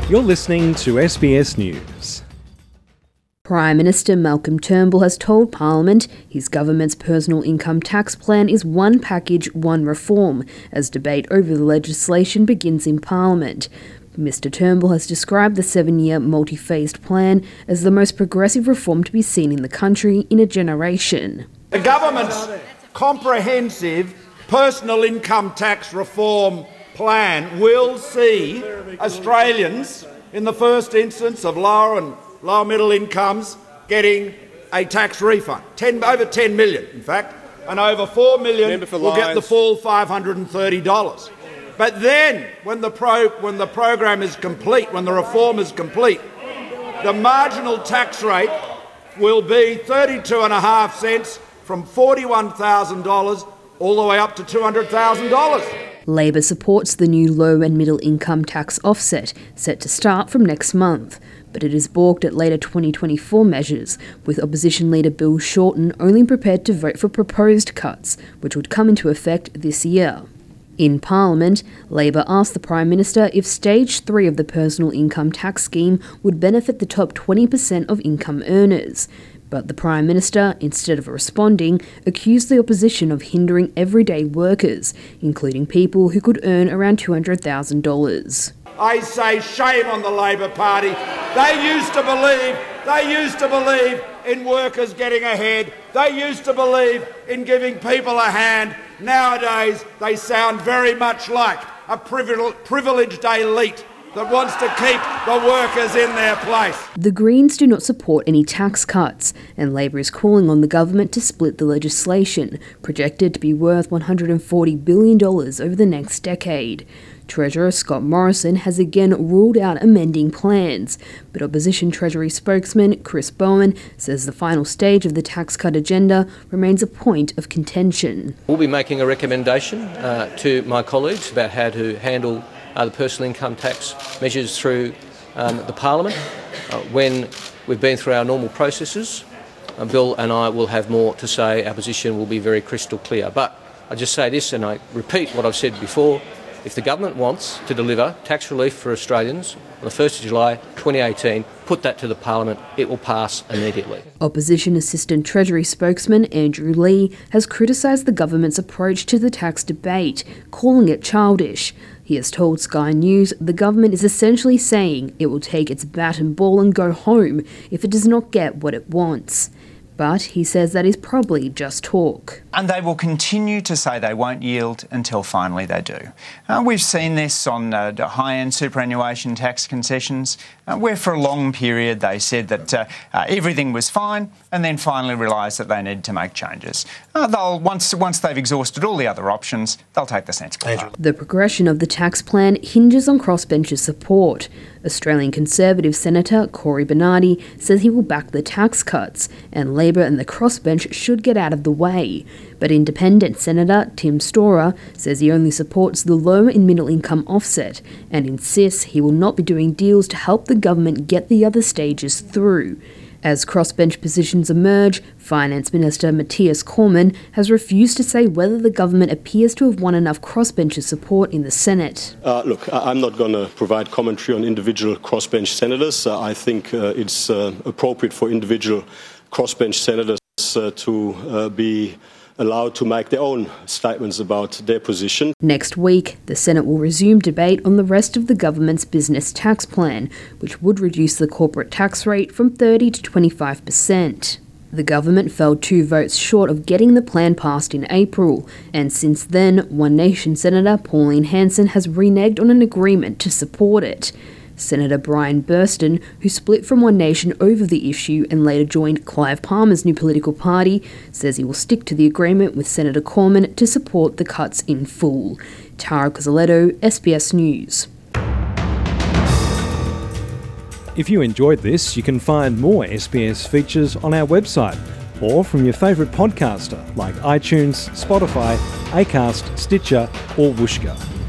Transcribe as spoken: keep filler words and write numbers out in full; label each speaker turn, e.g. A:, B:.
A: You're listening to S B S News.
B: Prime Minister Malcolm Turnbull has told Parliament his government's personal income tax plan is one package, one reform, as debate over the legislation begins in Parliament. Mister Turnbull has described the seven-year multi-phased plan as the most progressive reform to be seen in the country in a generation.
C: The government's comprehensive personal income tax reform plan will see Australians, in the first instance of lower and lower middle incomes, getting a tax refund. Ten, over ten million, in fact, and over four million will get the full five hundred thirty dollars. But then, when the, pro, when the program is complete, when the reform is complete, the marginal tax rate will be thirty-two and a half cents from forty-one thousand dollars all the way up to two hundred thousand dollars.
B: Labor supports the new low and middle income tax offset, set to start from next month, but it is balked at later twenty twenty-four measures, with opposition leader Bill Shorten only prepared to vote for proposed cuts, which would come into effect this year. In Parliament, Labor asked the Prime Minister if Stage three of the personal income tax scheme would benefit the top twenty percent of income earners. But the Prime Minister, instead of responding, accused the opposition of hindering everyday workers, including people who could earn around two hundred thousand dollars.
C: I say shame on the Labor Party. They used to believe, they used to believe in workers getting ahead. They used to believe in giving people a hand. Nowadays, they sound very much like a privileged elite that wants to keep the workers in their place.
B: The Greens do not support any tax cuts, and Labor is calling on the government to split the legislation, projected to be worth one hundred forty billion dollars over the next decade. Treasurer Scott Morrison has again ruled out amending plans, but opposition Treasury spokesman Chris Bowen says the final stage of the tax cut agenda remains a point of contention.
D: We'll be making a recommendation uh, to my colleagues about how to handle uh, the personal income tax measures through um, the Parliament. Uh, when we've been through our normal processes, uh, Bill and I will have more to say. Our position will be very crystal clear. But I just say this, and I repeat what I've said before. If the government wants to deliver tax relief for Australians on the first of July twenty eighteen, put that to the Parliament. It will pass immediately.
B: Opposition Assistant Treasury spokesman Andrew Lee has criticised the government's approach to the tax debate, calling it childish. He has told Sky News the government is essentially saying it will take its bat and ball and go home if it does not get what it wants. But he says that is probably just talk.
E: And they will continue to say they won't yield until finally they do. Uh, we've seen this on uh, high-end superannuation tax concessions, uh, where for a long period they said that uh, uh, everything was fine and then finally realised that they needed to make changes. Uh, they'll once, once they've exhausted all the other options, they'll take the sensible path.
B: The progression of the tax plan hinges on crossbencher support. Australian Conservative Senator Cory Bernardi says he will back the tax cuts, and Labor and the crossbench should get out of the way. But Independent Senator Tim Storer says he only supports the low and middle income offset and insists he will not be doing deals to help the government get the other stages through. As crossbench positions emerge, Finance Minister Matthias Cormann has refused to say whether the government appears to have won enough crossbencher support in the Senate.
F: Uh, look, I'm not going to provide commentary on individual crossbench senators. Uh, I think uh, it's uh, appropriate for individual crossbench senators uh, to uh, be allowed to make their own statements about their position.
B: Next week, the Senate will resume debate on the rest of the government's business tax plan, which would reduce the corporate tax rate from thirty to twenty-five percent. The government fell two votes short of getting the plan passed in April, and since then, One Nation Senator Pauline Hanson has reneged on an agreement to support it. Senator Brian Burston, who split from One Nation over the issue and later joined Clive Palmer's new political party, says he will stick to the agreement with Senator Cormann to support the cuts in full. Tara Cozzaletto, S B S News.
A: If you enjoyed this, you can find more S B S features on our website or from your favourite podcaster like iTunes, Spotify, Acast, Stitcher or Whooshkaa.